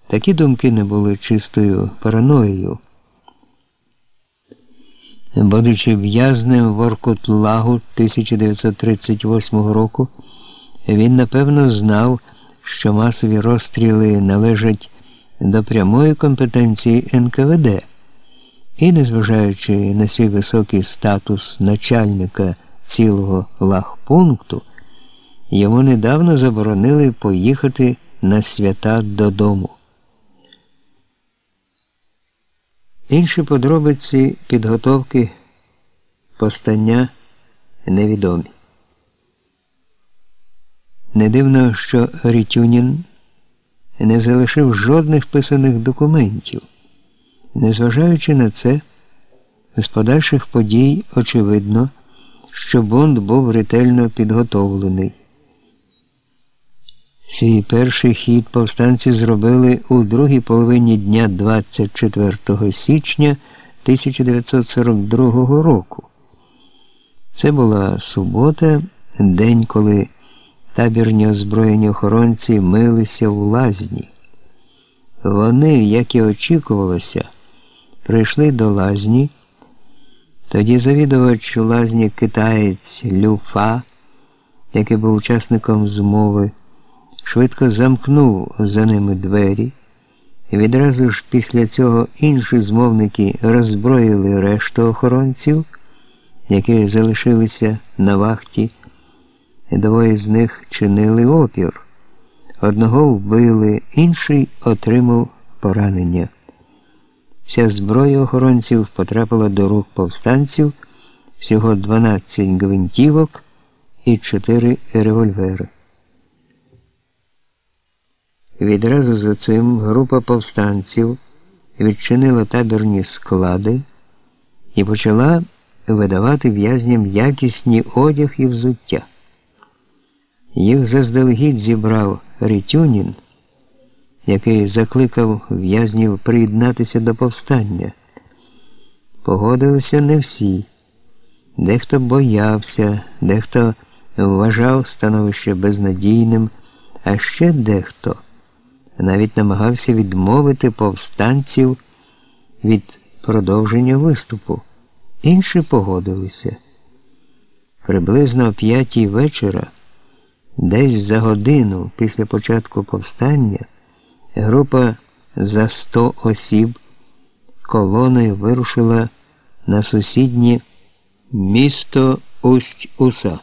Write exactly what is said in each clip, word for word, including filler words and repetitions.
Такі думки не були чистою параноєю. Будучи в'язнем Воркутлагу тисяча дев'ятсот тридцять восьмого року, він напевно знав, що масові розстріли належать до прямої компетенції ен ка ве де, і, незважаючи на свій високий статус начальника цілого лагпункту, йому недавно заборонили поїхати на свята додому. Інші подробиці підготовки повстання невідомі. Не дивно, що Рітюнін не залишив жодних писаних документів. Незважаючи на це, з подальших подій очевидно, що бунт був ретельно підготовлений. Свій перший хід повстанці зробили у другій половині дня двадцять четвертого січня тисяча дев'ятсот сорок другого року. Це була субота, день, коли табірні озброєні охоронці милися в лазні. Вони, як і очікувалося, прийшли до лазні. Тоді завідувач лазні китаєць Лю Фа, який був учасником змови, швидко замкнув за ними двері. Відразу ж після цього інші змовники роззброїли решту охоронців, які залишилися на вахті. Двоє з них чинили опір. Одного вбили, інший отримав поранення. Вся зброя охоронців потрапила до рук повстанців, всього дванадцять гвинтівок і чотири револьвери. Відразу за цим група повстанців відчинила табірні склади і почала видавати в'язням якісні одяг і взуття. Їх заздалегідь зібрав Рітюнін, який закликав в'язнів приєднатися до повстання. Погодилися не всі. Дехто боявся, дехто вважав становище безнадійним, а ще дехто навіть намагався відмовити повстанців від продовження виступу. Інші погодилися. Приблизно о п'ятій вечора, десь за годину після початку повстання, група за сто осіб колоною вирушила на сусіднє місто Усть-Уса.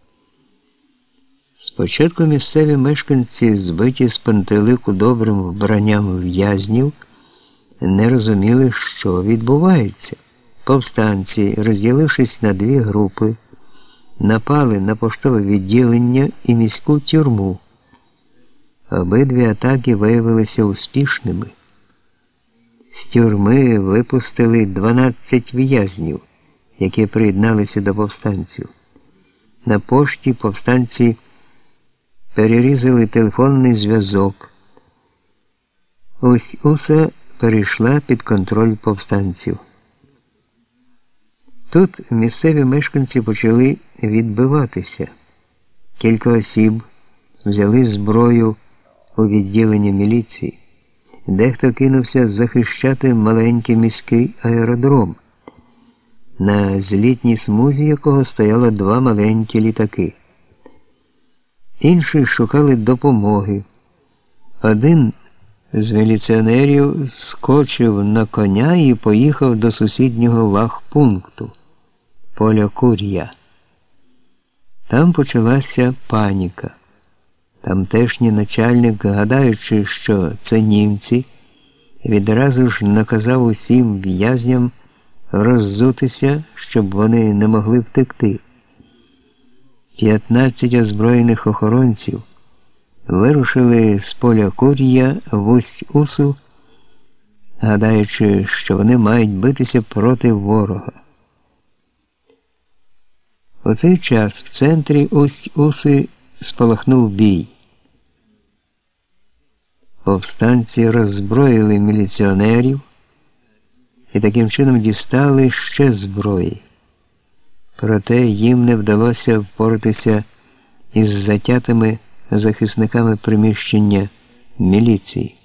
Спочатку місцеві мешканці, збиті з пантелику добрим вбранням в'язнів, не розуміли, що відбувається. Повстанці, розділившись на дві групи, напали на поштове відділення і міську тюрму. Обидві атаки виявилися успішними. З тюрми випустили дванадцять в'язнів, які приєдналися до повстанців. На пошті повстанці перерізали телефонний зв'язок. Усть-Уса перейшла під контроль повстанців. Тут місцеві мешканці почали відбиватися. Кілька осіб взяли зброю у відділення міліції. Дехто кинувся захищати маленький міський аеродром, на злітній смузі якого стояло два маленькі літаки. Інші шукали допомоги. Один з міліціонерів скочив на коня і поїхав до сусіднього лагпункту – поля Кур'я. Там почалася паніка. Тамтешній начальник, гадаючи, що це німці, відразу ж наказав усім в'язням роззутися, щоб вони не могли втекти. П'ятнадцять озброєних охоронців вирушили з поля Кур'я в Усть-Усу, гадаючи, що вони мають битися проти ворога. У цей час в центрі Усть-Уси спалахнув бій. Повстанці роззброїли міліціонерів і таким чином дістали ще зброї. Проте їм не вдалося впоратися із затятими захисниками приміщення міліції.